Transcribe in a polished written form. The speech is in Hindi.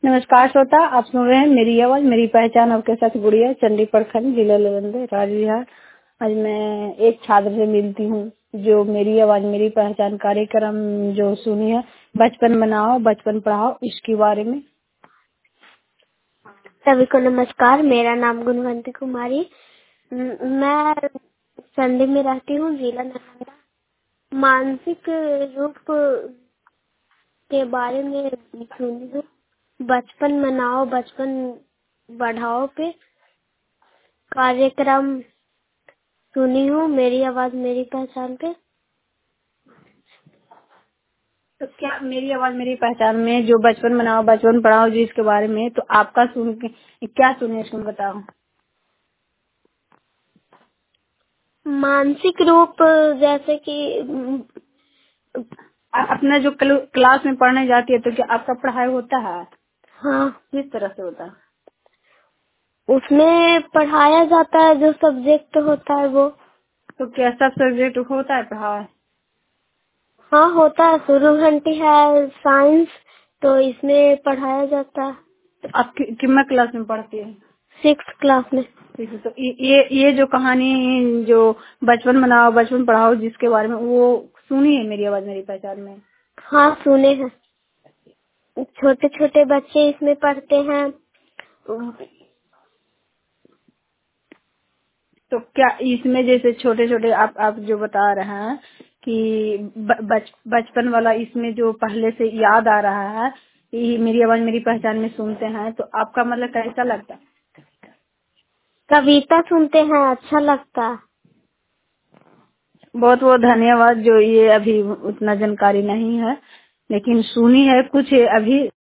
नमस्कार श्रोता, आप सुन रहे हैं मेरी आवाज मेरी पहचान। आपके साथ गुड़िया, चंडी प्रखंड, जिला लवंदे, राज्य बिहार। आज मैं एक छात्र से मिलती हूँ जो मेरी आवाज मेरी पहचान कार्यक्रम जो सुनी है, बचपन बनाओ बचपन पढ़ाओ, इसके बारे में। सभी को नमस्कार। मेरा नाम गुणवंती कुमारी, मैं चंडी में रहती हूँ, जिला नालंदा। मानसिक रूप के बारे में सुनी हूँ। बचपन मनाओ बचपन बढ़ाओ पे कार्यक्रम सुनी हूँ, मेरी आवाज मेरी पहचान पे। तो क्या मेरी आवाज मेरी पहचान में जो बचपन बनाओ बचपन पढ़ाओ जी, इसके बारे में तो आपका सुन के क्या सुने, इसको बताओ। मानसिक रूप जैसे कि अपना जो क्लास में पढ़ने जाती है तो क्या आपका पढ़ाई होता है? हाँ, किस तरह से होता है? उसमें पढ़ाया जाता है, जो सब्जेक्ट होता है वो। तो क्या सब सब्जेक्ट होता है पढ़ाई? हाँ होता है। शुरू घंटी है साइंस, तो इसमें पढ़ाया जाता है। तो आप कितना क्लास में पढ़ती है? 6th क्लास में। ठीक है। तो ये जो कहानी जो बचपन बनाओ बचपन पढ़ाओ जिसके बारे में, वो सुनी है मेरी आवाज मेरी पहचान में? हाँ सुने हैं। छोटे छोटे बच्चे इसमें पढ़ते हैं। तो क्या इसमें जैसे छोटे छोटे आप जो बता रहे हैं कि बचपन वाला, इसमें जो पहले से याद आ रहा है, ये मेरी आवाज मेरी पहचान में सुनते हैं, तो आपका मतलब कैसा लगता है? कविता सुनते हैं, अच्छा लगता है। बहुत बहुत धन्यवाद। जो ये अभी उतना जानकारी नहीं है, लेकिन सुनी है कुछ अभी।